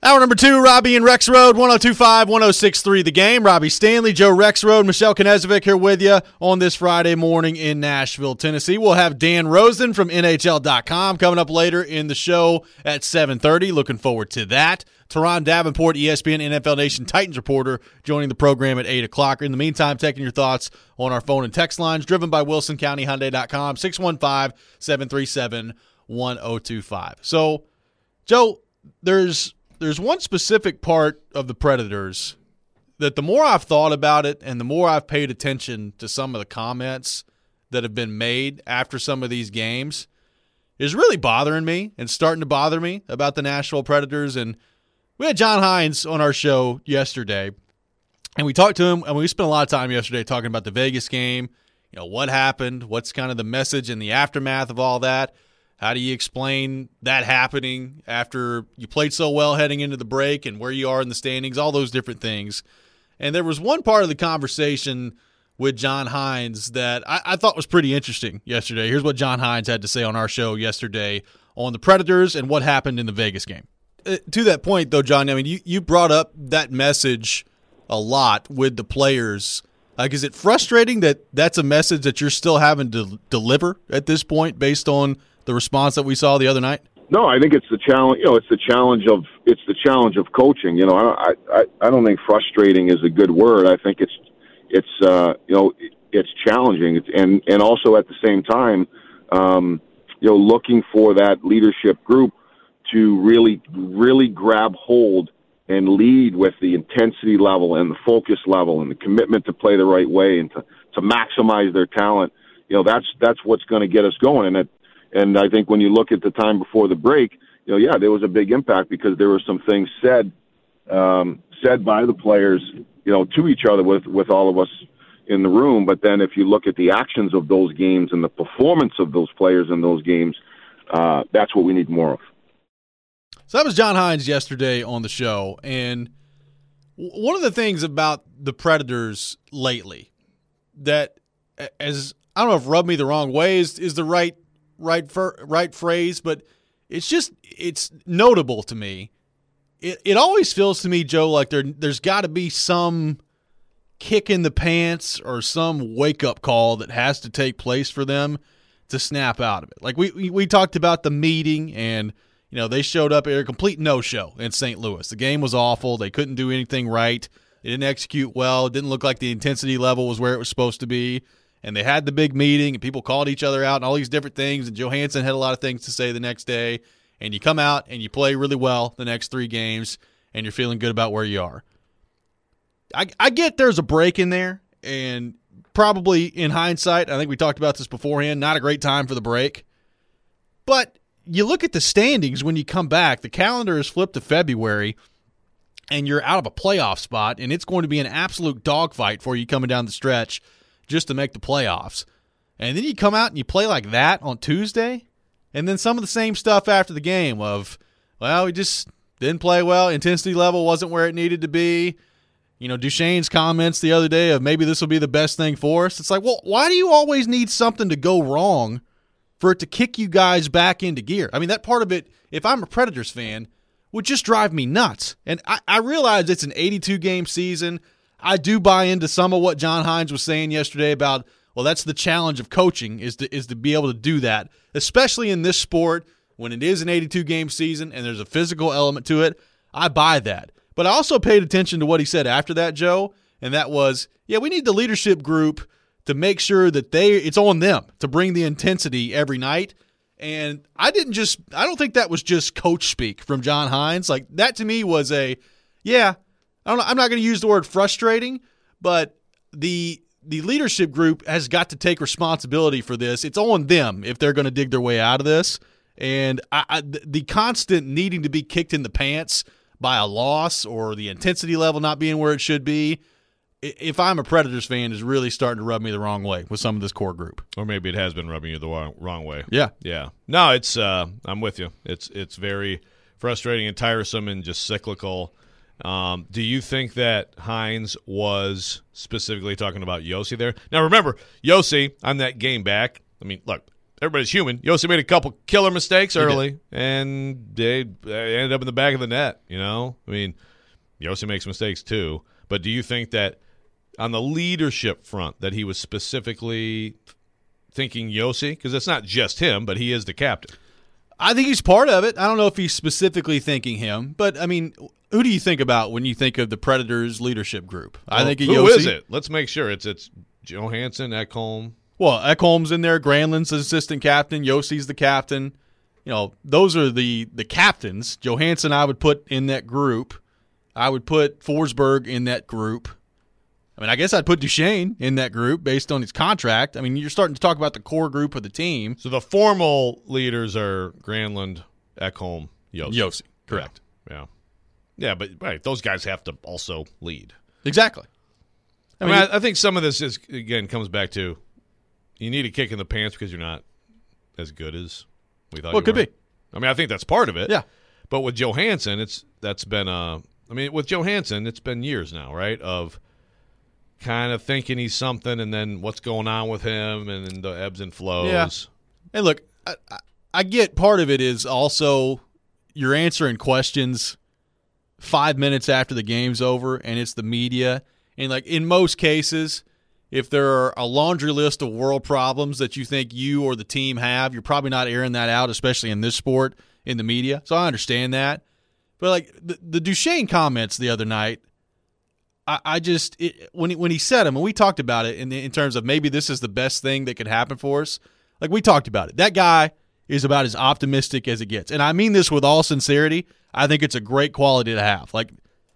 Hour number 2, Robbie and Rex Road, 102.5, 106.3 The Game. Robbie Stanley, Joe Rex Road, Michelle Knezovic here with you on this Friday morning in Nashville, Tennessee. We'll have Dan Rosen from NHL.com coming up later in the show at 7:30. Looking forward to that. Teron Davenport, ESPN NFL Nation Titans reporter, joining the program at 8 o'clock. In the meantime, taking your thoughts on our phone and text lines, driven by WilsonCountyHyundai.com, 615-737-1025. So, Joe, there's one specific part of the Predators that the more I've thought about it and the more I've paid attention to some of the comments that have been made after some of these games is really bothering me and starting to bother me about the Nashville Predators. And we had John Hynes on our show yesterday, and we talked to him, and we spent a lot of time yesterday talking about the Vegas game, you know, what happened, what's kind of the message in the aftermath of all that. How do you explain that happening after you played so well heading into the break and where you are in the standings, all those different things. And there was one part of the conversation with John Hynes that I thought was pretty interesting yesterday. Here's what John Hynes had to say on our show yesterday on the Predators and what happened in the Vegas game. To that point, though, John, I mean, you brought up that message a lot with the players. Like, is it frustrating that that's a message that you're still having to deliver at this point based on the response that we saw the other night? No, I think it's the challenge. You know, it's the challenge of coaching. You know, I don't think frustrating is a good word. I think it's challenging. And also at the same time, looking for that leadership group to really grab hold and lead with the intensity level and the focus level and the commitment to play the right way and to maximize their talent. You know, that's what's going to get us going. And I think when you look at the time before the break, there was a big impact because there were some things said by the players, to each other with all of us in the room. But then if you look at the actions of those games and the performance of those players in those games, that's what we need more of. So that was John Hynes yesterday on the show. And one of the things about the Predators lately that, as I don't know if rubbed me the wrong way is the right phrase, but it's notable to me. It always feels to me, Joe, like there's got to be some kick in the pants or some wake-up call that has to take place for them to snap out of it. Like we talked about the meeting, and they showed up at a complete no-show in St. Louis. The game was awful. They couldn't do anything right. They didn't execute well. It didn't look like the intensity level was where it was supposed to be. And they had the big meeting, and people called each other out and all these different things, and Johansson had a lot of things to say the next day. And you come out and you play really well the next 3 games, and you're feeling good about where you are. I get there's a break in there, and probably in hindsight, I think we talked about this beforehand, not a great time for the break. But you look at the standings when you come back, the calendar is flipped to February, and you're out of a playoff spot, and it's going to be an absolute dogfight for you coming down the stretch just to make the playoffs. And then you come out and you play like that on Tuesday, and then some of the same stuff after the game of, well, we just didn't play well, intensity level wasn't where it needed to be. Duchesne's comments the other day of maybe this will be the best thing for us. It's like, well, why do you always need something to go wrong for it to kick you guys back into gear? I mean, that part of it, if I'm a Predators fan, would just drive me nuts. And I realize it's an 82-game season. I do buy into some of what John Hynes was saying yesterday about, well, that's the challenge of coaching is to be able to do that, especially in this sport when it is an 82-game season and there's a physical element to it. I buy that. But I also paid attention to what he said after that, Joe, and that was, we need the leadership group to make sure that it's on them to bring the intensity every night. And I don't think that was just coach speak from John Hynes. Like, that to me was I'm not going to use the word frustrating, but the leadership group has got to take responsibility for this. It's on them if they're going to dig their way out of this. And the constant needing to be kicked in the pants by a loss or the intensity level not being where it should be, if I'm a Predators fan, is really starting to rub me the wrong way with some of this core group. Or maybe it has been rubbing you the wrong way. Yeah. Yeah. No, it's I'm with you. It's very frustrating and tiresome and just cyclical. Do you think that Hynes was specifically talking about Josi there? Now, remember, Josi, on that game back, I mean, look, everybody's human. Yossi made a couple killer mistakes early, and they ended up in the back of the net, you know? I mean, Yossi makes mistakes too. But do you think that on the leadership front that he was specifically thinking Yossi? Because it's not just him, but he is the captain. I think he's part of it. I don't know if he's specifically thinking him, but, I mean, who do you think about when you think of the Predators leadership group? Well, I think of who Yossi. is it? Let's make sure. It's Johansson, Ekholm. Well, Ekholm's in there. Granlund's the assistant captain. Yossi's the captain. You know, those are the captains. Johansson I would put in that group. I would put Forsberg in that group. I mean, I guess I'd put Duchesne in that group based on his contract. I mean, you're starting to talk about the core group of the team. So the formal leaders are Granlund, Ekholm, Yossi. Yossi, correct. Yeah, but right, those guys have to also lead. Exactly. I mean, I think some of this is, again, comes back to you need a kick in the pants because you're not as good as we thought. Well, it could be. I mean, I think that's part of it. Yeah. But with Johansson, with Johansson, it's been years now, right? Of kind of thinking he's something, and then what's going on with him, and the ebbs and flows. Yeah. And look, I get part of it is also you're answering questions 5 minutes after the game's over, and it's the media. And, like, in most cases, if there are a laundry list of world problems that you think you or the team have, you're probably not airing that out, especially in this sport, in the media. So I understand that. But, like, the Duchesne comments the other night, when he said them, and we talked about it in terms of maybe this is the best thing that could happen for us, like, we talked about it. That guy is about as optimistic as it gets. And I mean this with all sincerity. I think it's a great quality to have. Like,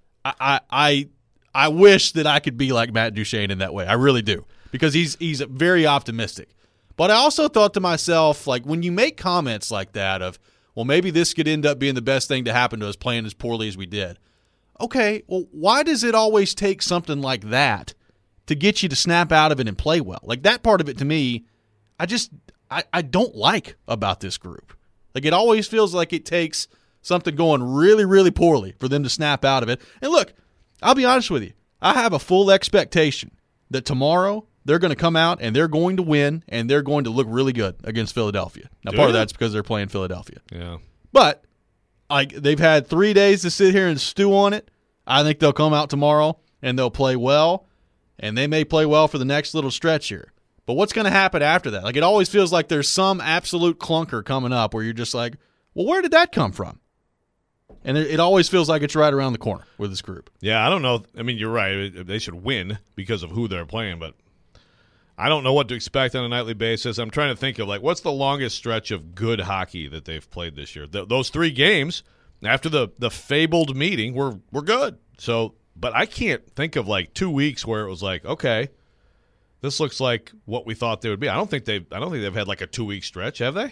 I wish that I could be like Matt Duchesne in that way. I really do, because he's very optimistic. But I also thought to myself, like, when you make comments like that of, well, maybe this could end up being the best thing to happen to us playing as poorly as we did. Okay, well, why does it always take something like that to get you to snap out of it and play well? Like, that part of it, to me, I don't like about this group. Like, it always feels like it takes something going really, really poorly for them to snap out of it. And look, I'll be honest with you. I have a full expectation that tomorrow they're going to come out and they're going to win and they're going to look really good against Philadelphia. Now, part of that's because they're playing Philadelphia. Yeah. But like, they've had 3 days to sit here and stew on it. I think they'll come out tomorrow and they'll play well, and they may play well for the next little stretch here. But what's going to happen after that? Like, it always feels like there's some absolute clunker coming up where you're just like, well, where did that come from? And it always feels like it's right around the corner with this group. Yeah, I don't know. I mean, you're right. They should win because of who they're playing, but I don't know what to expect on a nightly basis. I'm trying to think of, like, what's the longest stretch of good hockey that they've played this year? Those 3 games after the fabled meeting were good. So, but I can't think of, like, 2 weeks where it was like, okay, this looks like what we thought they would be. I don't think they've had like a 2-week stretch, have they?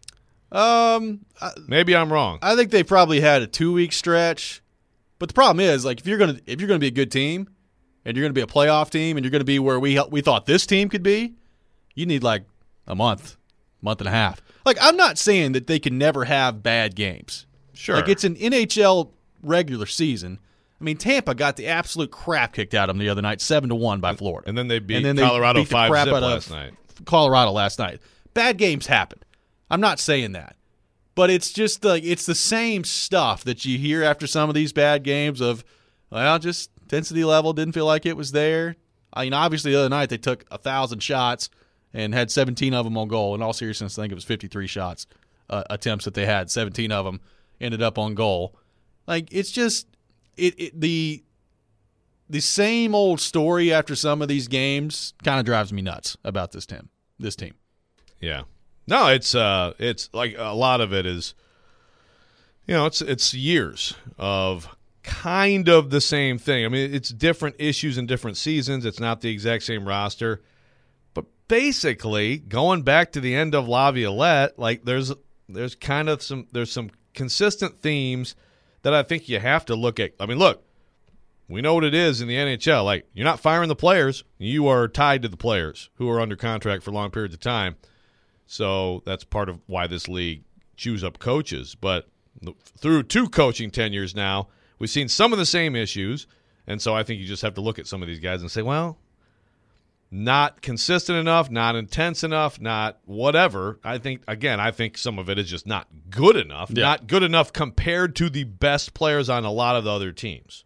Maybe I'm wrong. I think they probably had a 2-week stretch, but the problem is, like, if you're gonna be a good team, and you're gonna be a playoff team, and you're gonna be where we thought this team could be, you need like a month and a half. Like, I'm not saying that they can never have bad games. Sure, like, it's an NHL regular season. I mean, Tampa got the absolute crap kicked out of them the other night, 7-1 by Florida, and then they beat Colorado 5-0 last night. Colorado last night. Bad games happen. I'm not saying that. But it's just like, it's the same stuff that you hear after some of these bad games of, well, just intensity level didn't feel like it was there. I mean, obviously the other night they took 1,000 shots and had 17 of them on goal. In all seriousness, I think it was 53 shots attempts that they had. 17 of them ended up on goal. Like, it's just the same old story after some of these games kind of drives me nuts about this team. Yeah. No, it's like a lot of it is, you know, it's years of kind of the same thing. I mean, it's different issues in different seasons. It's not the exact same roster. But basically, going back to the end of Laviolette, like, there's kind of some consistent themes that I think you have to look at. I mean, look, we know what it is in the NHL. Like, you're not firing the players. You are tied to the players who are under contract for long periods of time. So that's part of why this league chews up coaches. But through 2 coaching tenures now, we've seen some of the same issues. And so I think you just have to look at some of these guys and say, well, not consistent enough, not intense enough, not whatever. I think some of it is just not good enough. Yeah. Not good enough compared to the best players on a lot of the other teams.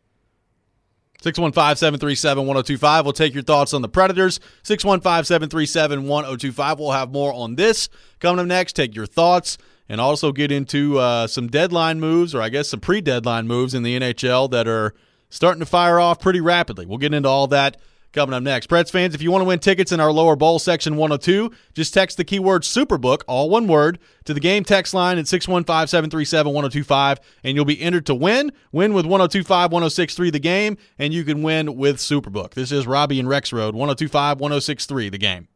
615-737-1025. We'll take your thoughts on the Predators. 615-737-1025. We'll have more on this coming up next. Take your thoughts and also get into some deadline moves, or I guess some pre-deadline moves in the NHL that are starting to fire off pretty rapidly. We'll get into all that coming up next. Preds fans, if you want to win tickets in our lower bowl section 102, just text the keyword Superbook, all one word, to the game text line at 615-737-1025, and you'll be entered to win. Win with 1025-1063 The Game, and you can win with Superbook. This is Robbie and Rex Road, 1025-1063 The Game.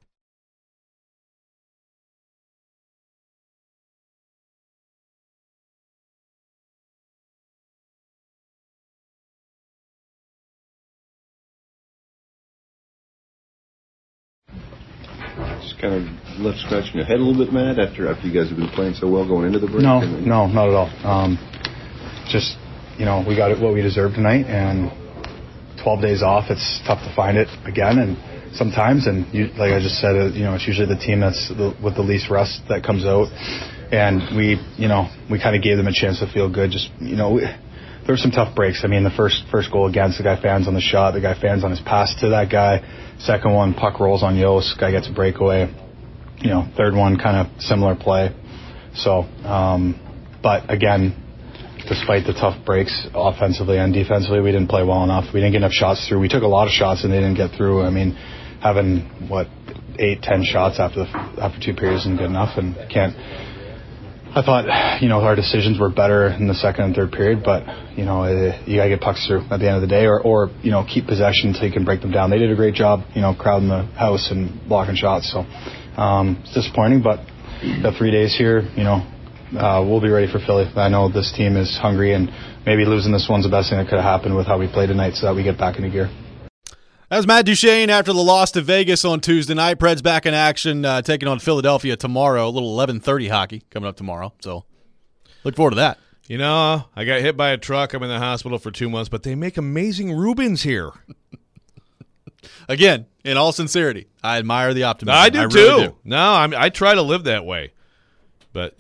Just kind of left scratching your head a little bit, Matt, after you guys have been playing so well going into the break? No, not at all. Just, we got what we deserved tonight, and 12 days off, it's tough to find it again, and sometimes, like I just said, it's usually the team that's with the least rust that comes out, and we kind of gave them a chance to feel good. Just, there were some tough breaks. I mean, the first goal against, the guy fans on the shot, the guy fans on his pass to that guy. Second one, puck rolls on Yost, guy gets a breakaway. Third one, kind of similar play. So, but again, despite the tough breaks offensively and defensively, we didn't play well enough. We didn't get enough shots through. We took a lot of shots and they didn't get through. I mean, having 8-10 shots after 2 periods isn't good enough, and I thought, our decisions were better in the second and third period, but, you got to get pucks through at the end of the day or keep possession until you can break them down. They did a great job, crowding the house and blocking shots. So it's disappointing, but got 3 days here, we'll be ready for Philly. I know this team is hungry, and maybe losing this one's the best thing that could have happened with how we played tonight so that we get back into gear. That was Matt Duchene after the loss to Vegas on Tuesday night. Preds back in action, taking on Philadelphia tomorrow. A little 11:30 hockey coming up tomorrow. So look forward to that. I got hit by a truck. I'm in the hospital for 2 months, but they make amazing Reubens here. Again, in all sincerity, I admire the optimism. I do too. Really do. No, I try to live that way, but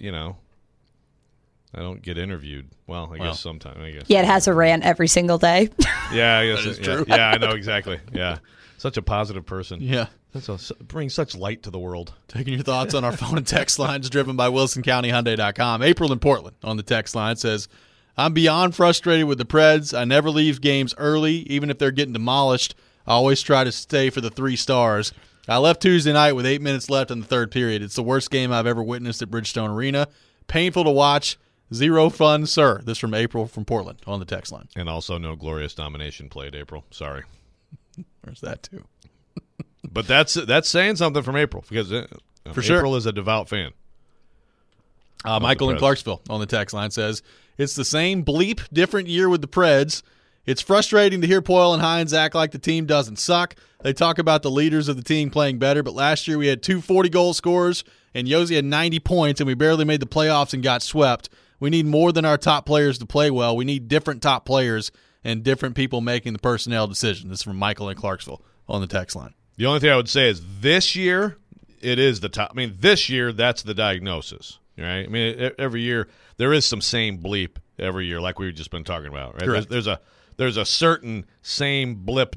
I don't get interviewed. Well, I guess sometimes. Yeah, it has a rant every single day. Yeah, I guess that is true. Yeah, I know exactly. Yeah, such a positive person. Yeah, brings such light to the world. Taking your thoughts on our phone and text lines, driven by WilsonCountyHyundai.com. April in Portland on the text line says, "I'm beyond frustrated with the Preds. I never leave games early, even if they're getting demolished. I always try to stay for the 3 stars. I left Tuesday night with 8 minutes left in the third period. It's the worst game I've ever witnessed at Bridgestone Arena. Painful to watch. Zero fun, sir." This from April from Portland on the text line. And also no glorious domination played, April. Sorry. There's that too. But that's saying something from April, because For sure. April is a devout fan. Michael in Clarksville on the text line says, "It's the same bleep, different year with the Preds. It's frustrating to hear Poyle and Hines act like the team doesn't suck. They talk about the leaders of the team playing better, but last year we had 2 40-goal scorers, and Josi had 90 points, and we barely made the playoffs and got swept. We need more than our top players to play well. We need different top players and different people making the personnel decision." This is from Michael in Clarksville on the text line. The only thing I would say is this year, it is the top. I mean, this year, that's the diagnosis, right? I mean, every year, there is some same bleep every year, like we've just been talking about, right? Correct. There's a certain same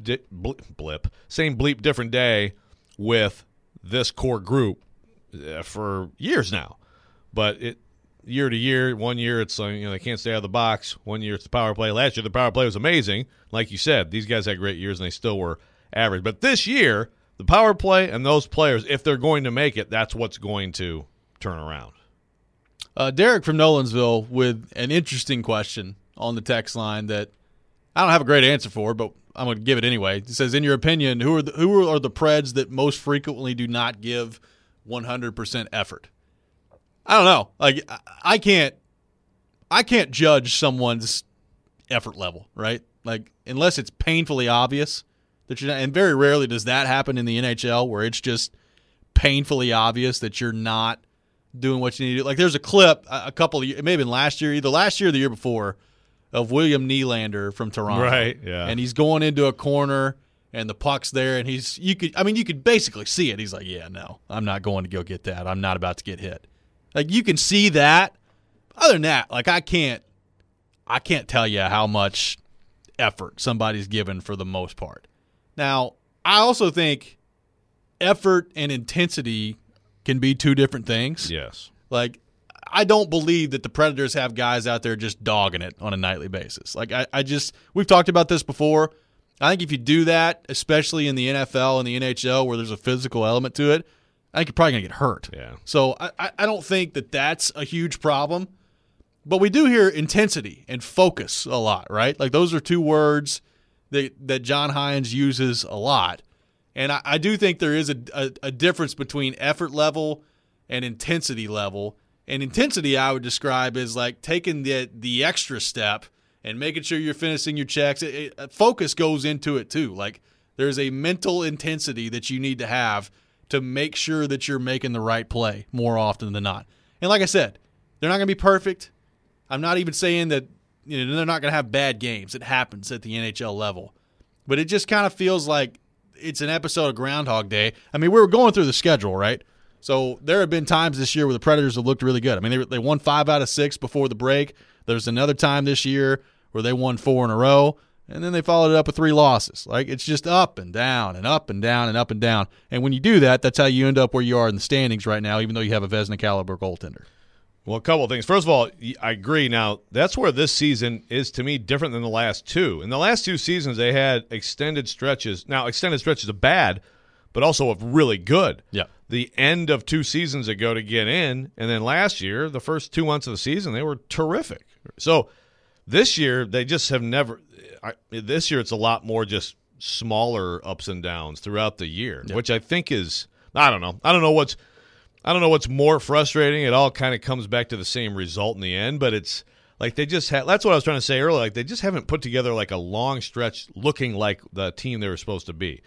same bleep, different day with this core group for years now. But year to year, 1 year it's they can't stay out of the box. 1 year it's the power play. Last year the power play was amazing. Like you said, these guys had great years and they still were average. But this year, the power play and those players, if they're going to make it, that's what's going to turn around. Derek from Nolensville with an interesting question on the text line that I don't have a great answer for, but I'm going to give it anyway. It says, "In your opinion, who are the Preds that most frequently do not give 100% effort?" I don't know. Like I can't judge someone's effort level, right? Like unless it's painfully obvious that you're not, and very rarely does that happen in the NHL where it's just painfully obvious that you're not doing what you need to do. Like there's a clip it may have been last year, either last year or the year before, of William Nylander from Toronto. Right, yeah. And he's going into a corner and the puck's there, and you could basically see it. He's like, yeah, no, I'm not going to go get that. I'm not about to get hit. Like, you can see that. Other than that, like, I can't tell you how much effort somebody's given for the most part. Now, I also think effort and intensity can be two different things. Yes. Like, I don't believe that the Predators have guys out there just dogging it on a nightly basis. Like, we've talked about this before. I think if you do that, especially in the NFL and the NHL where there's a physical element to it, I think you're probably going to get hurt. Yeah. So I don't think that that's a huge problem. But we do hear intensity and focus a lot, right? Like, those are two words that John Hynes uses a lot. And I do think there is a difference between effort level and intensity level. And intensity I would describe as like taking the extra step and making sure you're finishing your checks. Focus goes into it too. Like, there's a mental intensity that you need to have to make sure that you're making the right play more often than not. And like I said, they're not going to be perfect. I'm not even saying that they're not going to have bad games. It happens at the NHL level. But it just kind of feels like it's an episode of Groundhog Day. I mean, we were going through the schedule, right? So there have been times this year where the Predators have looked really good. I mean, they won 5 out of 6 before the break. There's another time this year where they won 4 in a row, and then they followed it up with 3 losses. Like, it's just up and down and up and down and up and down. And when you do that, that's how you end up where you are in the standings right now, even though you have a Vezina-caliber goaltender. Well, a couple of things. First of all, I agree. Now, that's where this season is, to me, different than the last two. In the last 2 seasons, they had extended stretches. Now, extended stretches are bad, but also of really good. Yeah. The end of 2 seasons ago to get in, and then last year, the first 2 months of the season, they were terrific. So this year, they just have never this year it's a lot more just smaller ups and downs throughout the year, which I think is, I don't know what's more frustrating. It all kind of comes back to the same result in the end, but it's like they just have, that's what I was trying to say earlier, like they just haven't put together like a long stretch looking like the team they were supposed to be.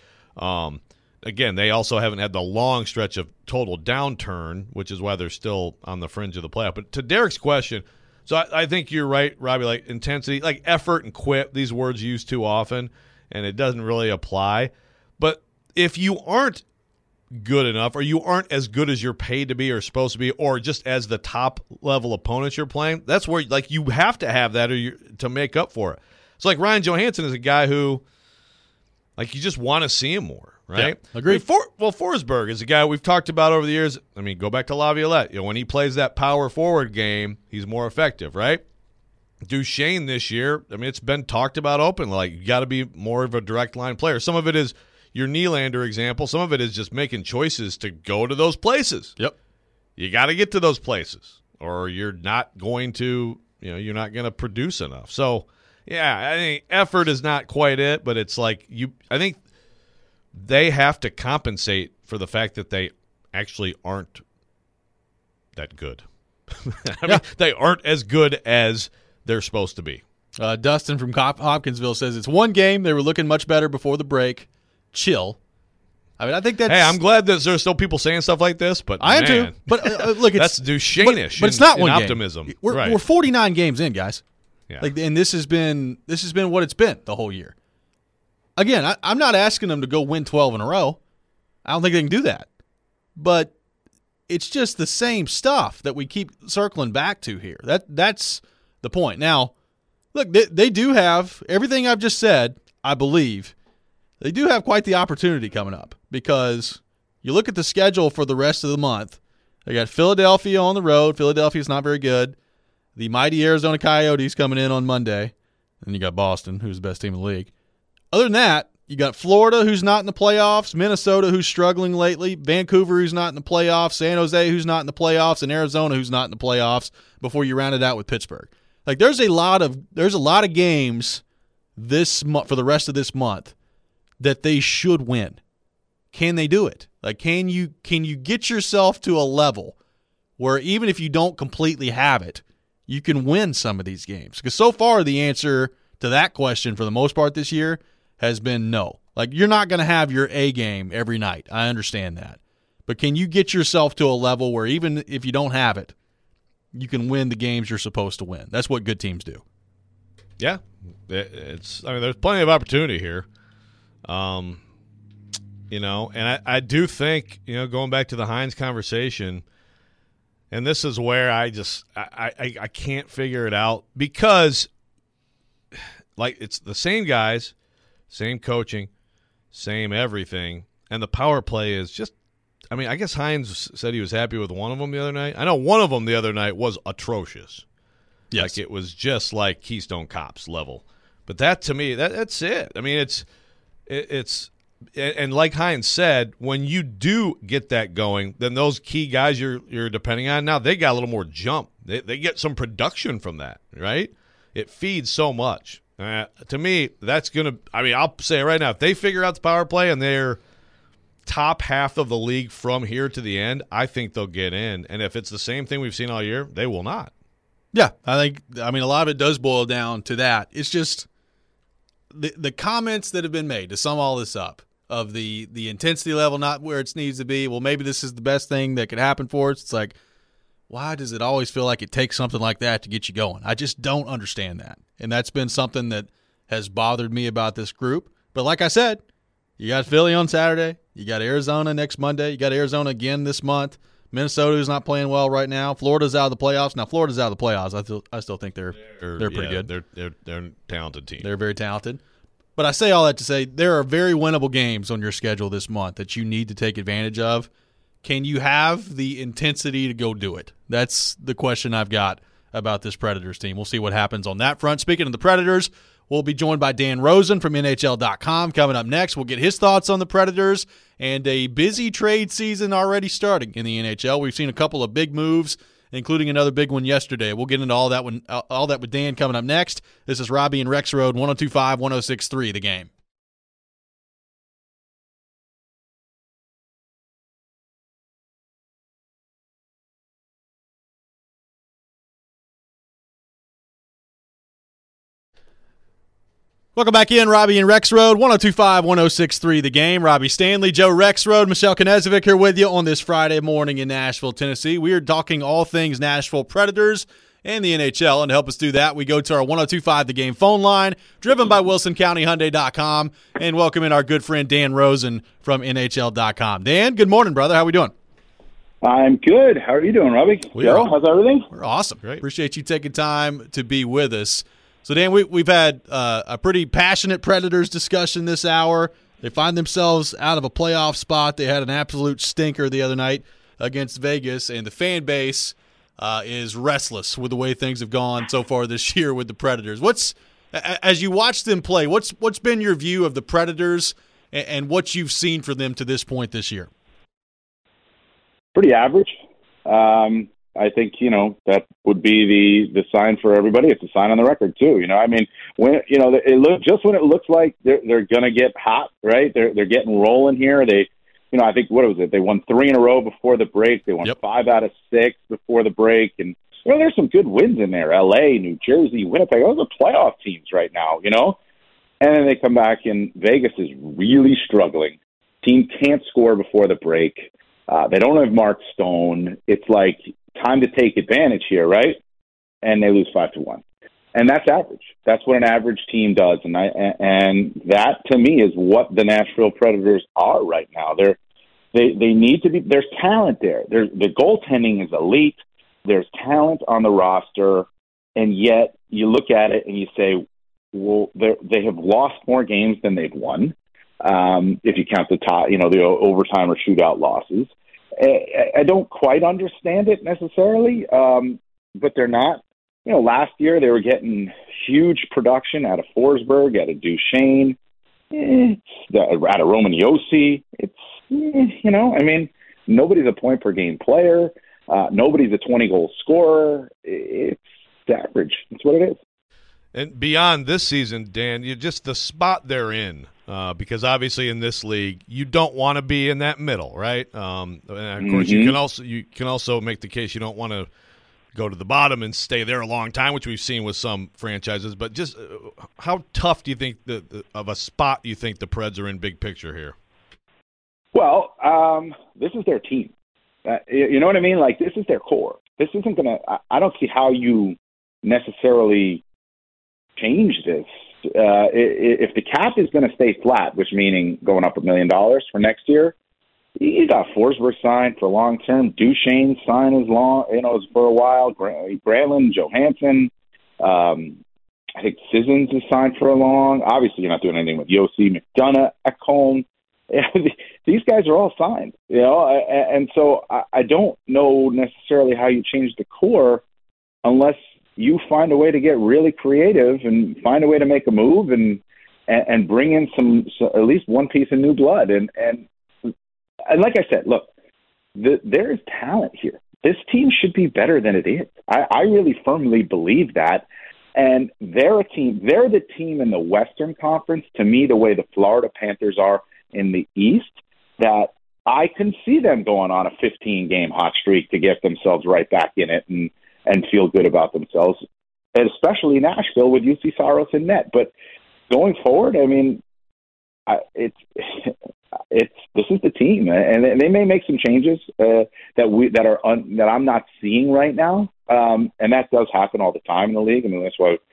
Again, they also haven't had the long stretch of total downturn, which is why they're still on the fringe of the playoff. But to Derek's question, so I think you're right, Robbie, like intensity, like effort and quit, these words used too often, and it doesn't really apply. But if you aren't good enough, or you aren't as good as you're paid to be or supposed to be, or just as the top level opponents you're playing, that's where like you have to have that to make up for it. So like Ryan Johansson is a guy who, like, you just want to see him more. Right? Yeah, agreed. Forsberg is a guy we've talked about over the years. I mean, go back to Laviolette. When he plays that power forward game, he's more effective, right? Duchesne this year, I mean, it's been talked about openly. Like, you got to be more of a direct line player. Some of it is your Nylander example. Some of it is just making choices to go to those places. Yep. You got to get to those places, or you're not going to, you're not going to produce enough. So, yeah, I think effort is not quite it, but it's like I think they have to compensate for the fact that they actually aren't that good. I mean, they aren't as good as they're supposed to be. Dustin from Hopkinsville says, it's one game. They were looking much better before the break. Chill. I mean, I think that's... Hey, I'm glad that there's still people saying stuff like this, but I am too. But look, it's... that's Duchesne-ish but it's not one optimism. Game. We're 49 games in, guys. Yeah. Like, and this has been what it's been the whole year. Again, I'm not asking them to go win 12 in a row. I don't think they can do that. But it's just the same stuff that we keep circling back to here. That's the point. Now, look, they do have everything I've just said, I believe. They do have quite the opportunity coming up because you look at the schedule for the rest of the month. They got Philadelphia on the road. Philadelphia's not very good. The mighty Arizona Coyotes coming in on Monday. And you got Boston, who's the best team in the league. Other than that, you got Florida, who's not in the playoffs, Minnesota, who's struggling lately, Vancouver, who's not in the playoffs, San Jose, who's not in the playoffs, and Arizona, who's not in the playoffs, before you round it out with Pittsburgh. Like, there's a lot of games for the rest of this month that they should win. Can they do it? Like, can you get yourself to a level where even if you don't completely have it, you can win some of these games? Because so far the answer to that question for the most part this year has been no. Like, you're not going to have your A game every night. I understand that. But can you get yourself to a level where even if you don't have it, you can win the games you're supposed to win? That's what good teams do. Yeah. There's plenty of opportunity here. You know, and I do think, you know, going back to the Hines conversation, and this is where I can't figure it out because, like, it's the same guys, same coaching, same everything, and the power play is just, I mean, I guess Hines said he was happy with one of them the other night. I know one of them the other night was atrocious. Yes. Like, it was just like Keystone Cops level. But that, to me, that's it. I mean, it's and like Hines said, when you do get that going, then those key guys you're depending on now, they got a little more jump. They get some production from that, right? It feeds so much. To me, that's going to – I mean, I'll say it right now. If they figure out the power play and they're top half of the league from here to the end, I think they'll get in. And if it's the same thing we've seen all year, they will not. Yeah, I mean, a lot of it does boil down to that. It's just the comments that have been made to sum all this up of the intensity level not where it needs to be. Well, maybe this is the best thing that could happen for us. It's like, why does it always feel like it takes something like that to get you going? I just don't understand that. And that's been something that has bothered me about this group. But like I said, you got Philly on Saturday. You got Arizona next Monday. You got Arizona again this month. Minnesota is not playing well right now. Florida's out of the playoffs. Now, Florida's out of the playoffs. I still think they're pretty good. They're a talented team. They're very talented. But I say all that to say there are very winnable games on your schedule this month that you need to take advantage of. Can you have the intensity to go do it? That's the question I've got about this Predators team. We'll see what happens on that front. Speaking of the Predators, we'll be joined by Dan Rosen from NHL.com. Coming up next, we'll get his thoughts on the Predators and a busy trade season already starting in the NHL. We've seen a couple of big moves, including another big one yesterday. We'll get into all that with Dan coming up next. This is Robbie and Rex Road, 102.5, 106.3, The Game. Welcome back in, Robbie and Rex Road, 102.5, 106.3 The Game. Robbie Stanley, Joe Rex Road, Michelle Knezovic here with you on this Friday morning in Nashville, Tennessee. We are talking all things Nashville Predators and the NHL, and to help us do that, we go to our 102.5 The Game phone line, driven by WilsonCountyHyundai.com, and welcome in our good friend Dan Rosen from NHL.com. Dan, good morning, brother. How we doing? I'm good. How are you doing, Robbie? Joe, how's everything? We're awesome. Great. Appreciate you taking time to be with us. So, Dan, we've had a pretty passionate Predators discussion this hour. They find themselves out of a playoff spot. They had an absolute stinker the other night against Vegas, and the fan base is restless with the way things have gone so far this year with the Predators. As you watch them play, what's been your view of the Predators and what you've seen for them to this point this year? Pretty average. I think, that would be the sign for everybody. It's a sign on the record too. I mean, when, when it looks like they're going to get hot, right? They're getting rolling here. They, I think, what was it? They won 3 in a row before the break. They won 5 out of 6 before the break. And, there's some good wins in there. LA, New Jersey, Winnipeg. Those are playoff teams right now, And then they come back and Vegas is really struggling. Team can't score before the break. They don't have Mark Stone. It's like, time to take advantage here, right? And they lose 5-1, and that's average. That's what an average team does, and that to me is what the Nashville Predators are right now. They need to be. There's talent there. The goaltending is elite. There's talent on the roster, and yet you look at it and you say, well, they have lost more games than they've won. If you count the the overtime or shootout losses. I don't quite understand it necessarily, but they're not. Last year they were getting huge production out of Forsberg, out of Duchesne, out of Roman Josi. It's, I mean, nobody's a point-per-game player. Nobody's a 20-goal scorer. It's average. That's what it is. And beyond this season, Dan, just the spot they're in. Because obviously in this league, you don't want to be in that middle, right? And of course, you can also make the case you don't want to go to the bottom and stay there a long time, which we've seen with some franchises. But just how tough do you think of a spot you think the Preds are in big picture here? Well, this is their team. You know what I mean? Like, this is their core. This isn't going to – I don't see how you necessarily change this if the cap is going to stay flat, which meaning going up $1 million for next year, you got Forsberg signed for long term. Duchesne signed as long, for a while. Granlund, Johansson. I think Sissons is signed for a long. Obviously, you're not doing anything with Yossi, McDonough, Ekholm. These guys are all signed, and so I don't know necessarily how you change the core unless you find a way to get really creative and find a way to make a move and bring in some at least one piece of new blood. And like I said, look, there is talent here. This team should be better than it is. I really firmly believe that. And they're a team. They're the team in the Western Conference, to me, the way the Florida Panthers are in the East, that I can see them going on a 15-game hot streak to get themselves right back in it and feel good about themselves, and especially Nashville with UC Saros in net. But going forward, I mean, this is the team, and they may make some changes that I'm not seeing right now, and that does happen all the time in the league. I mean, that's why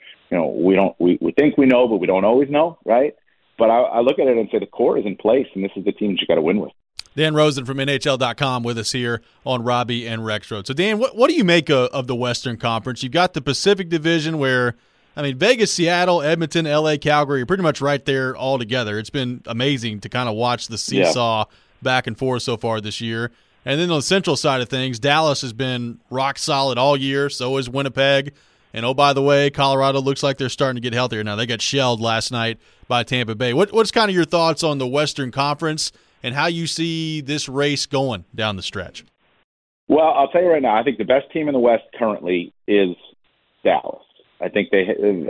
we think we know, but we don't always know, right? But I look at it and say the core is in place, and this is the team that you got to win with. Dan Rosen from NHL.com with us here on Robbie and Rexroad. So, Dan, what do you make of the Western Conference? You've got the Pacific Division where, Vegas, Seattle, Edmonton, L.A., Calgary are pretty much right there all together. It's been amazing to kind of watch the seesaw back and forth so far this year. And then on the central side of things, Dallas has been rock solid all year. So is Winnipeg. And, oh, by the way, Colorado looks like they're starting to get healthier now. They got shelled last night by Tampa Bay. What's kind of your thoughts on the Western Conference and how you see this race going down the stretch? Well, I'll tell you right now, I think the best team in the West currently is Dallas. I think they're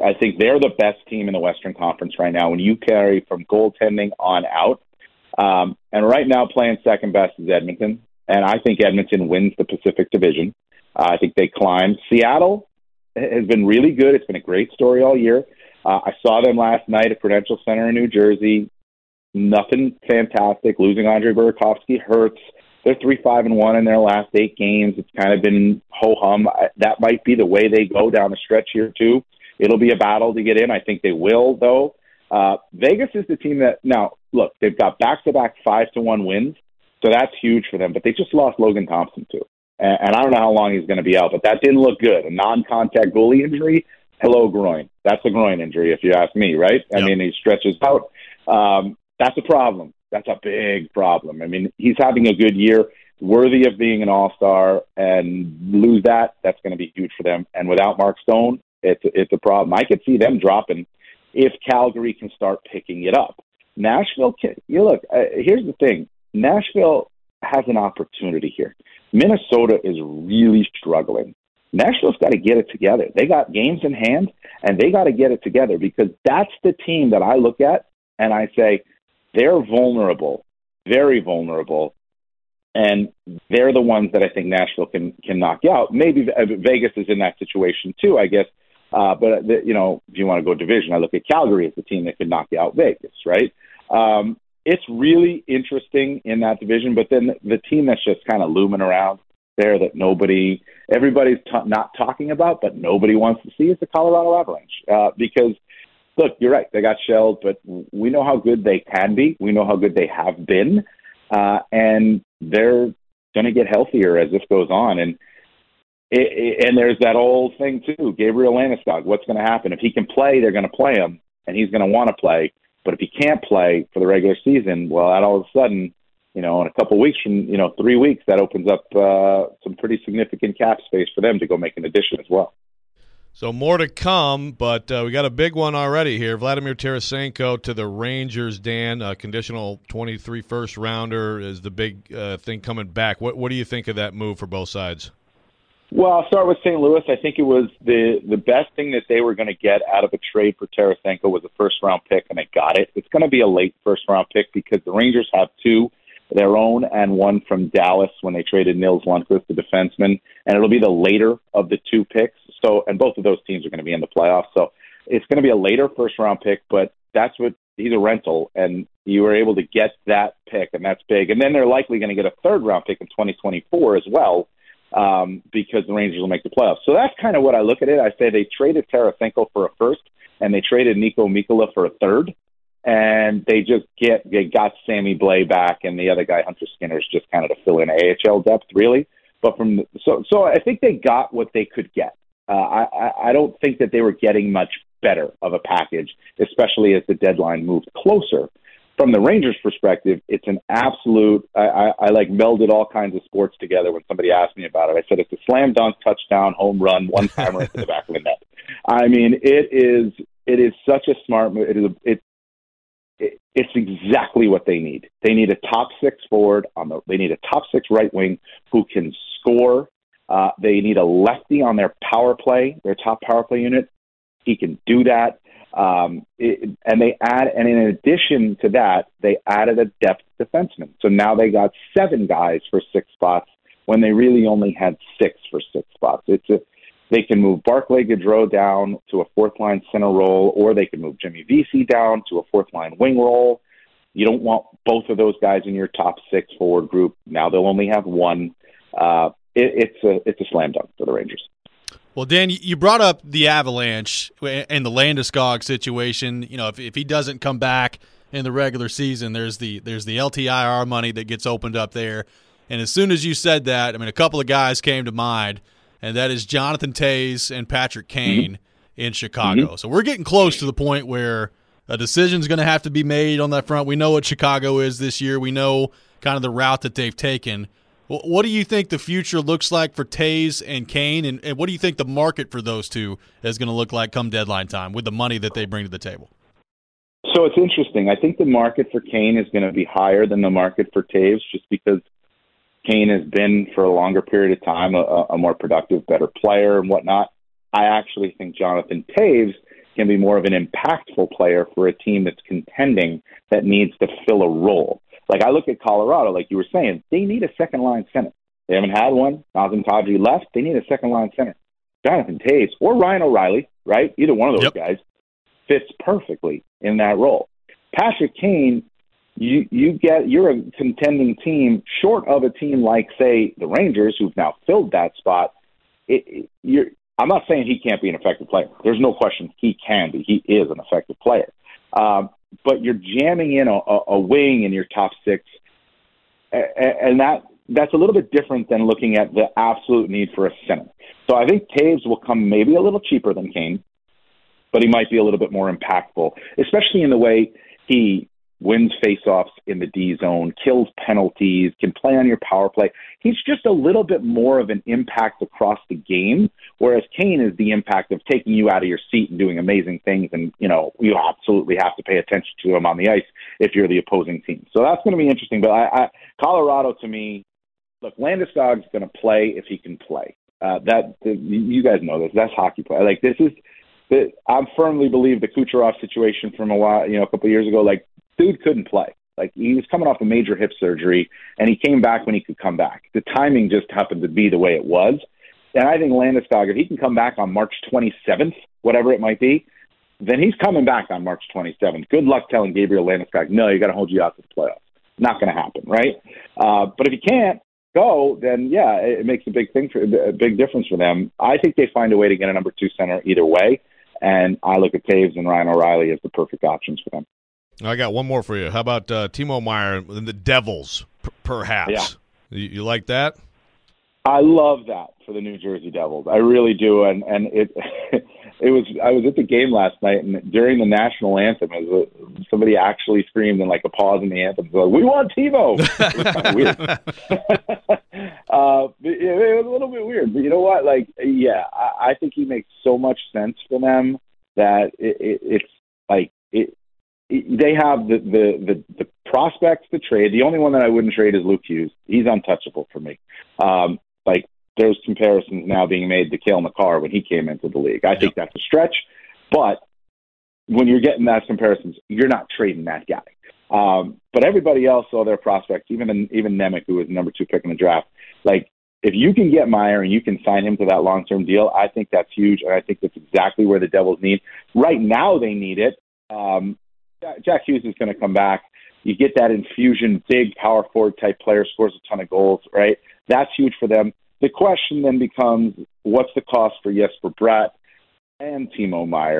the best team in the Western Conference right now when you carry from goaltending on out. And right now playing second best is Edmonton, and I think Edmonton wins the Pacific Division. I think they climb. Seattle has been really good. It's been a great story all year. I saw them last night at Prudential Center in New Jersey. Nothing fantastic. Losing Andre Burakovsky hurts. They're 3-5-1 in their last 8 games. It's kind of been ho-hum. That might be the way they go down the stretch here, too. It'll be a battle to get in. I think they will, though. Vegas is the team that – now, look, they've got back-to-back 5-1 wins, so that's huge for them. But they just lost Logan Thompson, too. And I don't know how long he's going to be out, but that didn't look good. A non-contact goalie injury, hello, groin. That's a groin injury, if you ask me, right? Yep. I mean, he stretches out. That's a problem. That's a big problem. I mean, he's having a good year, worthy of being an all-star, and lose that, that's going to be huge for them. And without Mark Stone, it's a problem. I could see them dropping if Calgary can start picking it up. Nashville, here's the thing. Nashville has an opportunity here. Minnesota is really struggling. Nashville's got to get it together. They got games in hand, and they got to get it together because that's the team that I look at, and I say, they're vulnerable, very vulnerable, and they're the ones that I think Nashville can knock out. Maybe Vegas is in that situation too, I guess. But if you want to go division, I look at Calgary as the team that could knock out Vegas, right? It's really interesting in that division, but then the team that's just kind of looming around there that everybody's not talking about, but nobody wants to see is the Colorado Avalanche because. Look, you're right. They got shelled, but we know how good they can be. We know how good they have been, and they're going to get healthier as this goes on. And there's that old thing too, Gabriel Landeskog. What's going to happen if he can play? They're going to play him, and he's going to want to play. But if he can't play for the regular season, well, that all of a sudden, in a couple of weeks from 3 weeks, that opens up some pretty significant cap space for them to go make an addition as well. So more to come, but we got a big one already here. Vladimir Tarasenko to the Rangers, Dan. Conditional 23 first-rounder is the big thing coming back. What do you think of that move for both sides? Well, I'll start with St. Louis. I think it was the best thing that they were going to get out of a trade for Tarasenko was a first-round pick, and they got it. It's going to be a late first-round pick because the Rangers have 2 their own and 1 from Dallas when they traded Nils Lundkvist, the defenseman, and it'll be the later of the 2 picks. So, and both of those teams are going to be in the playoffs. So it's going to be a later first-round pick, but he's a rental, and you were able to get that pick, and that's big. And then they're likely going to get a third-round pick in 2024 as well because the Rangers will make the playoffs. So that's kind of what I look at it. I say they traded Tarasenko for a first, and they traded Nico Mikkola for a third, and they got Sammy Blais back, and the other guy, Hunter Skinner, is just kind of to fill in AHL depth, really. But so I think they got what they could get. I don't think that they were getting much better of a package, especially as the deadline moved closer. From the Rangers' perspective, it's an absolute. I like melded all kinds of sports together when somebody asked me about it. I said it's a slam dunk, touchdown, home run, one timer into the back of the net. I mean, it is such a smart move. It's exactly what they need. They need a top six forward they need a top six right wing who can score. They need a lefty on their power play, their top power play unit. He can do that. And in addition to that, they added a depth defenseman. So now they got 7 guys for 6 spots when they really only had 6 for 6 spots. They can move Barclay Gaudreau down to a fourth line center role, or they can move Jimmy Vesey down to a fourth line wing role. You don't want both of those guys in your top 6 forward group. Now they'll only have 1. It's a slam dunk for the Rangers. Well, Dan, you brought up the Avalanche and the Landeskog situation. You know, if he doesn't come back in the regular season, there's the LTIR money that gets opened up there. And as soon as you said that, I mean, a couple of guys came to mind, and that is Jonathan Toews and Patrick Kane in Chicago. Mm-hmm. So we're getting close to the point where a decision's going to have to be made on that front. We know what Chicago is this year. We know kind of the route that they've taken. What do you think the future looks like for Toews and Kane, and what do you think the market for those two is going to look like come deadline time with the money that they bring to the table? So it's interesting. I think the market for Kane is going to be higher than the market for Toews just because Kane has been, for a longer period of time, a more productive, better player and whatnot. I actually think Jonathan Toews can be more of an impactful player for a team that's contending that needs to fill a role. Like, I look at Colorado, like you were saying, they need a second-line center. They haven't had one. Nazem Kadri left. They need a second-line center. Jonathan Toews or Ryan O'Reilly, right? Either one of those guys fits perfectly in that role. Patrick Kane, you're a contending team short of a team like, say, the Rangers, who've now filled that spot. I'm not saying he can't be an effective player. There's no question he can be. He is an effective player. But you're jamming in a wing in your top 6, and that's a little bit different than looking at the absolute need for a center. So I think Toews will come maybe a little cheaper than Kane, but he might be a little bit more impactful, especially in the way he wins faceoffs in the D zone, kills penalties, can play on your power play. He's just a little bit more of an impact across the game, whereas Kane is the impact of taking you out of your seat and doing amazing things, and you absolutely have to pay attention to him on the ice if you're the opposing team. So that's going to be interesting. But Colorado, to me, look, Landeskog's going to play if he can play. You guys know this. That's hockey play. Like, I firmly believe the Kucherov situation from a couple of years ago, like, dude couldn't play. Like, he was coming off a major hip surgery, and he came back when he could come back. The timing just happened to be the way it was. And I think Landeskog, if he can come back on March 27th, whatever it might be, then he's coming back on March 27th. Good luck telling Gabriel Landeskog, no, you got to hold you out to the playoffs. Not going to happen, right? But if he can't go, then yeah, it makes a big difference for them. I think they find a way to get a number 2 center either way, and I look at Toews and Ryan O'Reilly as the perfect options for them. I got one more for you. How about Timo Meier and the Devils, perhaps? Yeah. You like that? I love that for the New Jersey Devils. I really do. And it was. I was at the game last night, and during the national anthem, somebody actually screamed in like a pause in the anthem, like, "We want Timo!" It was kind of weird. It was a little bit weird, but you know what? Like, yeah, I think he makes so much sense for them that it's like it. They have the prospects to trade. The only one that I wouldn't trade is Luke Hughes. He's untouchable for me. Like, there's comparisons now being made to Cale Makar when he came into the league. I think that's a stretch, but when you're getting that comparisons, you're not trading that guy. But everybody else saw their prospects, even Nemec, who was the number 2 pick in the draft. Like, if you can get Meier and you can sign him to that long-term deal, I think that's huge, and I think that's exactly where the Devils need. Right now they need it. Jack Hughes is going to come back. You get that infusion, big power forward type player, scores a ton of goals, right? That's huge for them. The question then becomes, what's the cost for Jesper Bratt and Timo Meier?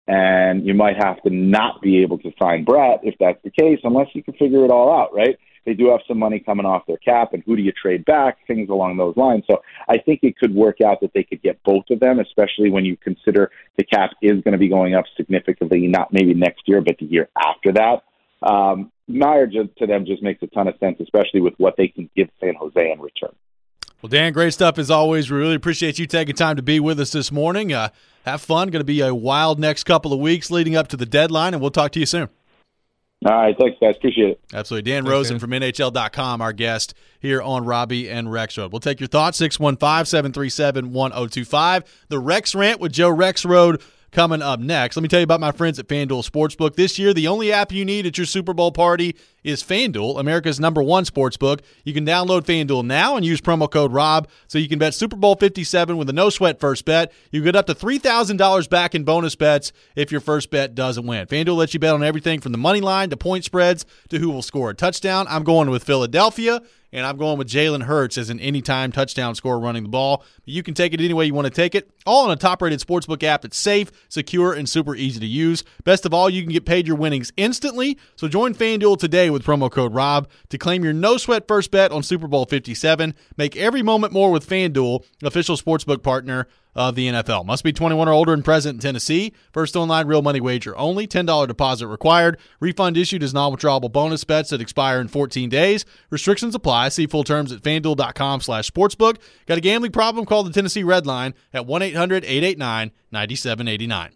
and you might have to not be able to sign Brett if that's the case, unless you can figure it all out, right? They do have some money coming off their cap, and who do you trade back, things along those lines. So I think it could work out that they could get both of them, especially when you consider the cap is going to be going up significantly, not maybe next year, but the year after that. Meyer to them just makes a ton of sense, especially with what they can give San Jose in return. Well, Dan, great stuff as always. We really appreciate you taking time to be with us this morning. Have fun. Going to be a wild next couple of weeks leading up to the deadline, and we'll talk to you soon. All right, thanks, guys. Appreciate it. Absolutely. Dan Rosen from NHL.com, our guest here on Robbie and Rexroad. We'll take your thoughts, 615-737-1025. The Rex Rant with Joe Rexroad coming up next. Let me tell you about my friends at FanDuel Sportsbook. This year, the only app you need at your Super Bowl party is FanDuel, America's #1 sportsbook. You can download FanDuel now and use promo code ROB so you can bet Super Bowl 57 with a no-sweat first bet. You get up to $3,000 back in bonus bets if your first bet doesn't win. FanDuel lets you bet on everything from the money line to point spreads to who will score a touchdown. I'm going with Philadelphia, and I'm going with Jalen Hurts as an anytime touchdown scorer running the ball. You can take it any way you want to take it, all on a top-rated sportsbook app that's safe, secure, and super easy to use. Best of all, you can get paid your winnings instantly. So join FanDuel today with promo code ROB to claim your no-sweat first bet on Super Bowl 57. Make every moment more with FanDuel, official sportsbook partner of the NFL. Must be 21 or older and present in Tennessee. First online real money wager only. $10 deposit required. Refund issued as non-withdrawable bonus bets that expire in 14 days. Restrictions apply. See full terms at FanDuel.com/sportsbook. Got a gambling problem? Call the Tennessee Red Line at 1-800-889-9789.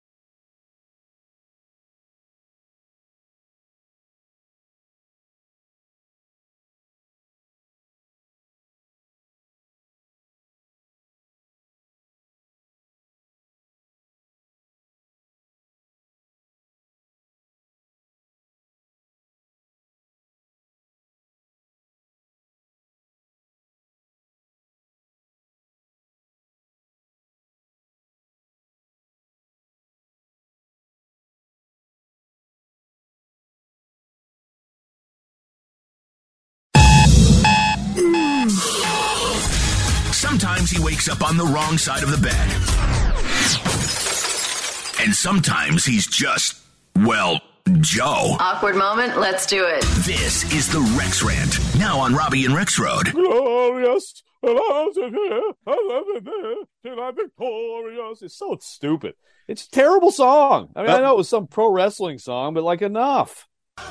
Sometimes he wakes up on the wrong side of the bed. And sometimes he's just, well, Joe. Awkward moment, let's do it. This is the Rex Rant, now on Robbie and Rexroad. Glorious, victorious. It's so stupid. It's a terrible song. I mean, I know it was some pro wrestling song, but like enough.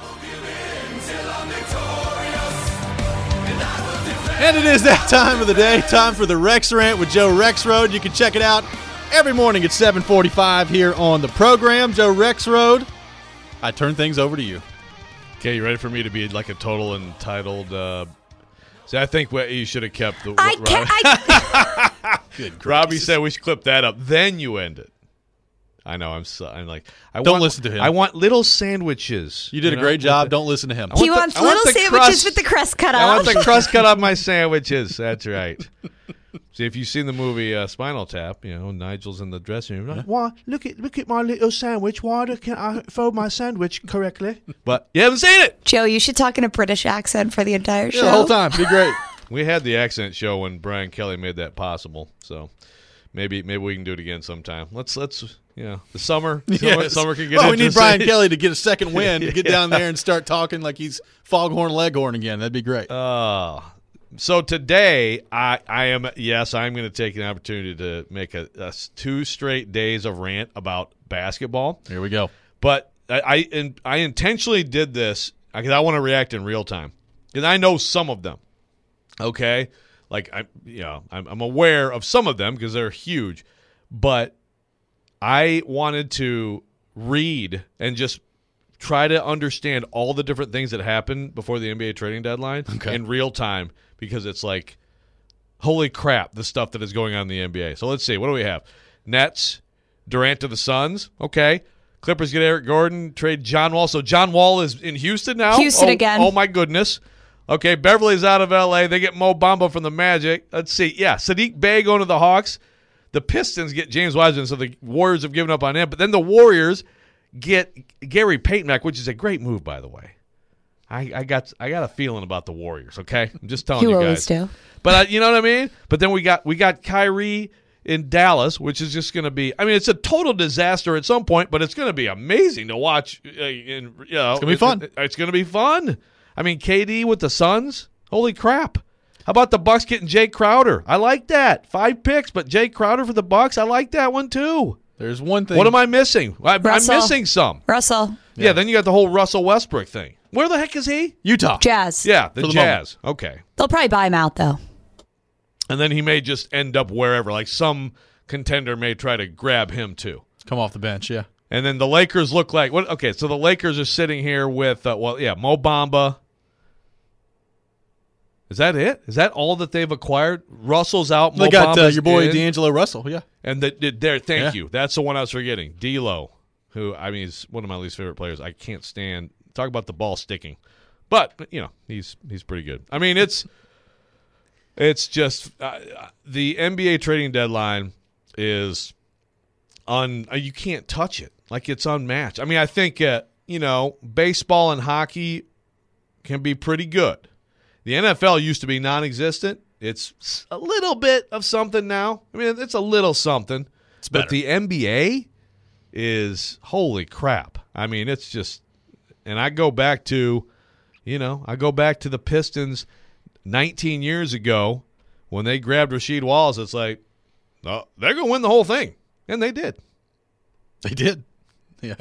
And it is that time of the day, time for the Rex Rant with Joe Rexroad. You can check it out every morning at 7:45 here on the program. Joe Rexroad, I turn things over to you. Okay, you ready for me to be like a total entitled? See, I think you should have kept the. Good. Robbie said we should clip that up. Then you end it. I know. I'm like. Don't listen to him. I want little sandwiches. You did a great job. Don't listen to him. He wants little sandwiches with the crust cut off. I want the crust cut off my sandwiches. That's right. See, if you've seen the movie Spinal Tap, you know Nigel's in the dressing room. Like, why? Look at my little sandwich. Why can't I fold my sandwich correctly? But you haven't seen it. Joe, you should talk in a British accent for the entire show. The whole time. Be great. We had the accent show when Brian Kelly made that possible. So maybe we can do it again sometime. Let's. Yeah, the summer can get. Well, we need Brian Kelly to get a second win to get down there and start talking like he's Foghorn Leghorn again. That'd be great. So today I'm going to take an opportunity to make a 2 straight days of rant about basketball. Here we go. But I intentionally did this because I want to react in real time because I know some of them. Okay, like I'm aware of some of them because they're huge, but I wanted to read and just try to understand all the different things that happened before the NBA trading deadline in real time because it's like, holy crap, the stuff that is going on in the NBA. So let's see. What do we have? Nets, Durant to the Suns. Okay. Clippers get Eric Gordon, trade John Wall. So John Wall is in Houston now? Houston again. Oh, my goodness. Okay, Beverly's out of L.A. They get Mo Bamba from the Magic. Let's see. Yeah, Sadiq Bey going to the Hawks. The Pistons get James Wiseman, so the Warriors have given up on him. But then the Warriors get Gary Payton back, which is a great move, by the way. I got a feeling about the Warriors. Okay, I'm just telling you guys. You always do. But you know what I mean. But then we got Kyrie in Dallas, which is just going to be, I mean, it's a total disaster at some point, but it's going to be amazing to watch. It's going to be fun. It's going to be fun. I mean, KD with the Suns, holy crap. How about the Bucks getting Jay Crowder? I like that. 5 picks, but Jay Crowder for the Bucks, I like that one too. There's one thing. What am I missing? I'm missing some. Russell. Yeah, then you got the whole Russell Westbrook thing. Where the heck is he? Utah. Jazz. Yeah, the Jazz. Moment. Okay. They'll probably buy him out, though. And then he may just end up wherever. Like some contender may try to grab him too. Come off the bench, yeah. And then the Lakers look like what? Okay, so the Lakers are sitting here with Mo Bamba. Is that it? Is that all that they've acquired? Russell's out. They got your boy D'Angelo Russell, yeah. And thank you. That's the one I was forgetting. D'Lo, who I mean is one of my least favorite players. I can't stand. Talk about the ball sticking, but he's pretty good. I mean it's just the NBA trading deadline is you can't touch it. Like it's unmatched. I mean I think baseball and hockey can be pretty good. The NFL used to be non-existent. It's a little bit of something now. I mean, it's a little something. It's better. But the NBA is, holy crap. I mean, it's just – and I go back to the Pistons 19 years ago when they grabbed Rasheed Wallace. It's like, oh, they're going to win the whole thing. And they did. They did. Yeah,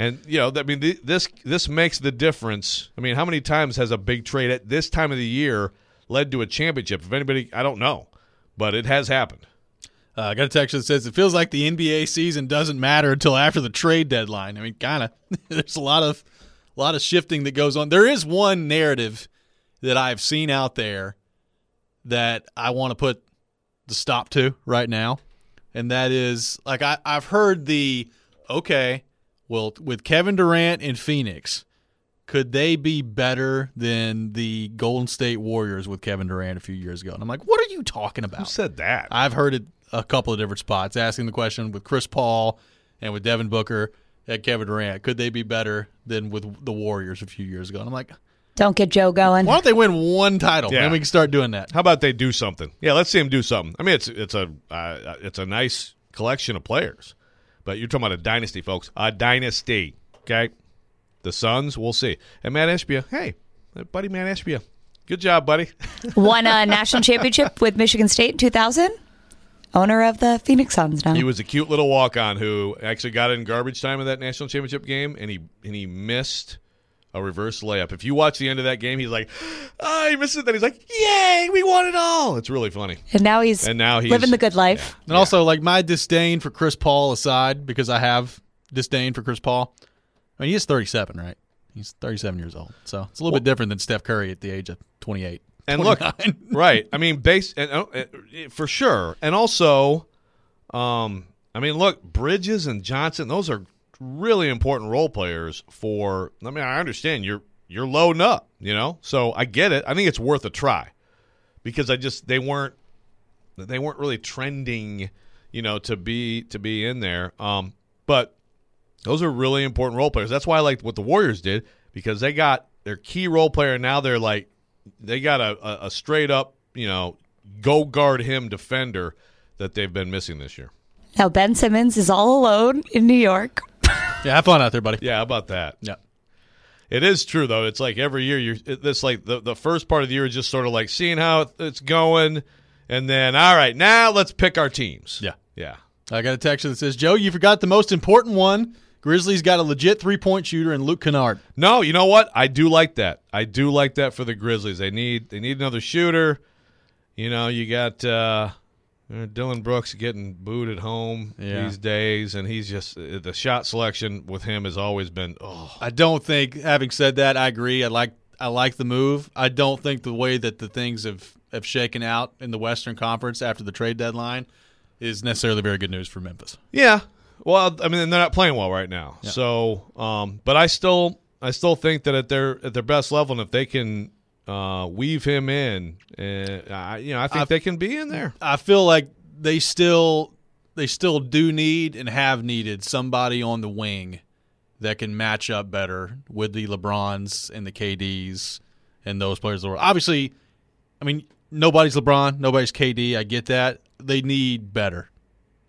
this makes the difference. I mean, how many times has a big trade at this time of the year led to a championship? If anybody, I don't know, but it has happened. I got a text that says it feels like the NBA season doesn't matter until after the trade deadline. I mean, kind of. There's a lot of shifting that goes on. There is one narrative that I've seen out there that I want to put the stop to right now, and that is like I've heard well, with Kevin Durant in Phoenix, could they be better than the Golden State Warriors with Kevin Durant a few years ago? And I'm like, what are you talking about? Who said that? I've heard it a couple of different spots asking the question with Chris Paul and with Devin Booker at Kevin Durant. Could they be better than with the Warriors a few years ago? And I'm like, don't get Joe going. Why don't they win one title? Yeah. Then we can start doing that. How about they do something? Yeah, let's see them do something. I mean, it's a nice collection of players. But you're talking about a dynasty, folks. A dynasty, okay? The Suns, we'll see. And Matt Ishbia, hey, buddy Matt Ishbia, good job, buddy. Won a national championship with Michigan State in 2000. Owner of the Phoenix Suns now. He was a cute little walk-on who actually got in garbage time of that national championship game, and he missed a reverse layup. If you watch the end of that game, he's like, he missed it. Then he's like, yay, we won it all. It's really funny. And now he's living the good life. Yeah. And also, like, my disdain for Chris Paul aside, because I have disdain for Chris Paul. I mean, he is 37, right? He's 37 years old. So it's a little bit different than Steph Curry at the age of 28. And 29. Look, right. I mean, for sure. And also, look, Bridges and Johnson, those are really important role players for. I mean, I understand you're loading up, so I get it. I think it's worth a try because they weren't really trending, to be in there. But those are really important role players. That's why I liked what the Warriors did because they got their key role player and now they're like they got a straight up go guard him defender that they've been missing this year. Now Ben Simmons is all alone in New York. Yeah, have fun out there, buddy. Yeah, how about that? Yeah. It is true, though. It's like every year, it's like the first part of the year is just sort of like seeing how it's going, and then, all right, now let's pick our teams. Yeah. Yeah. I got a text that says, Joe, you forgot the most important one. Grizzlies got a legit three-point shooter in Luke Kennard. No, you know what? I do like that. I do like that for the Grizzlies. They need another shooter. You got Dylan Brooks getting booed at home these days, and he's just the shot selection with him has always been. Oh. I don't think. Having said that, I agree. I like the move. I don't think the way that the things have shaken out in the Western Conference after the trade deadline is necessarily very good news for Memphis. Yeah, well, I mean they're not playing well right now. Yeah. So, but I still think that at their best level, and if they can. Weave him in, I think they can be in there. I feel like they still do need and have needed somebody on the wing that can match up better with the LeBrons and the KDs and those players of the world. Obviously, I mean, nobody's LeBron, nobody's KD. I get that. They need better.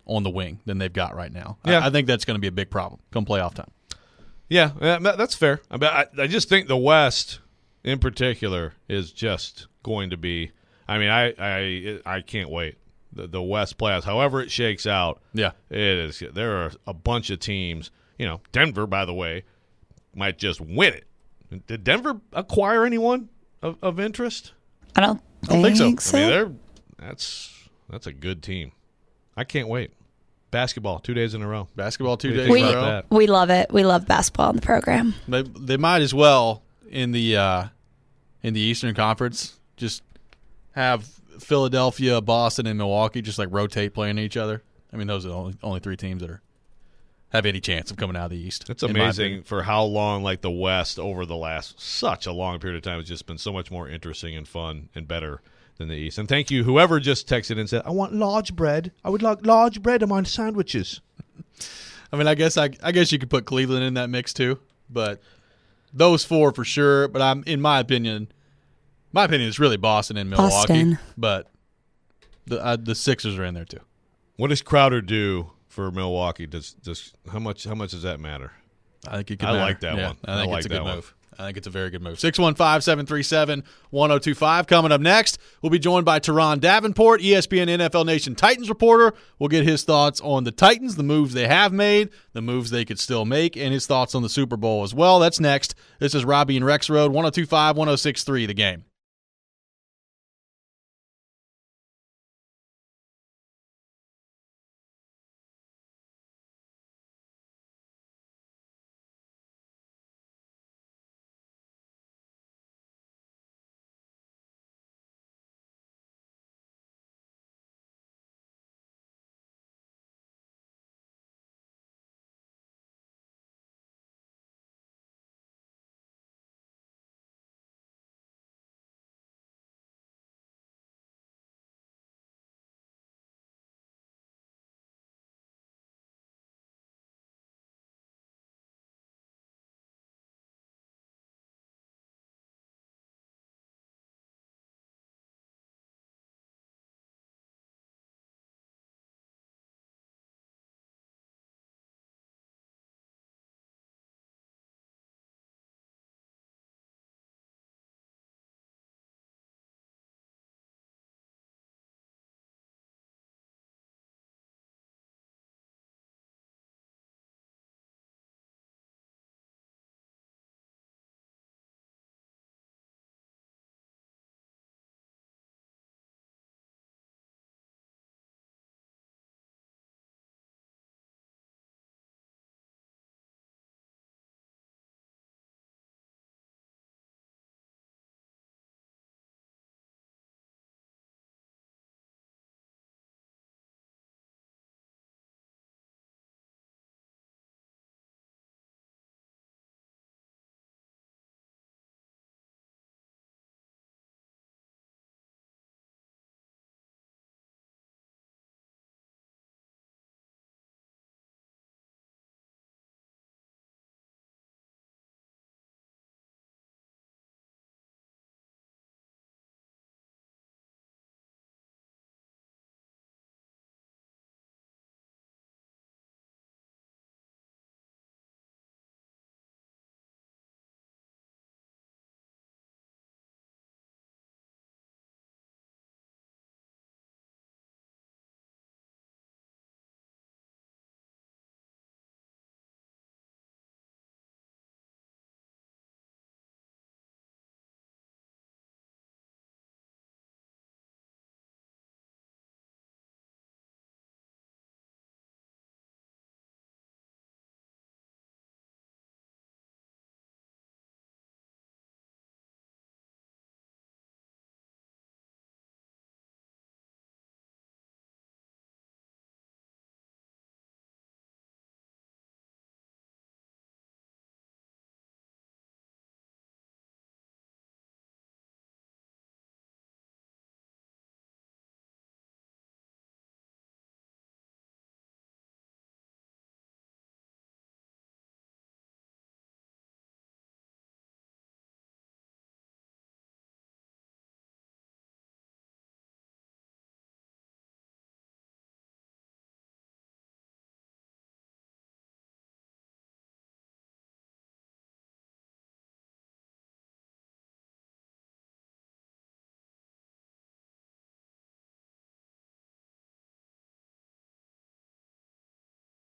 on the wing than they've got right now. Yeah. I think that's going to be a big problem come playoff time. Yeah, that's fair. I just think the West, in particular, is just going to be. I mean, I can't wait. The West playoffs, however it shakes out. Yeah, it is. There are a bunch of teams. Denver, by the way, might just win it. Did Denver acquire anyone of interest? I don't think so. I mean, that's a good team. I can't wait. Basketball 2 days in a row. Basketball 2 days in a row. We love it. We love basketball on the program. They might as well in the Eastern Conference just have Philadelphia, Boston, and Milwaukee just like rotate playing each other. I mean, those are the only three teams that have any chance of coming out of the East. It's amazing for how long like the West over the last such a long period of time has just been so much more interesting and fun and better than the East. And thank you, whoever just texted and said, I want large bread. I would like large bread on my sandwiches. I mean, I guess you could put Cleveland in that mix too, but those four for sure. But in my opinion, it's really Boston and Milwaukee. Boston. But the Sixers are in there too. What does Crowder do for Milwaukee? Does how much does that matter? I think it could. I matter. like that one. I think like it's a that good one. move. I think it's a very good move. 615-737-1025. Coming up next, we'll be joined by Teron Davenport, ESPN NFL Nation Titans reporter. We'll get his thoughts on the Titans, the moves they have made, the moves they could still make, and his thoughts on the Super Bowl as well. That's next. This is Robbie and Rex Road, 102.5, 106.3, The Game.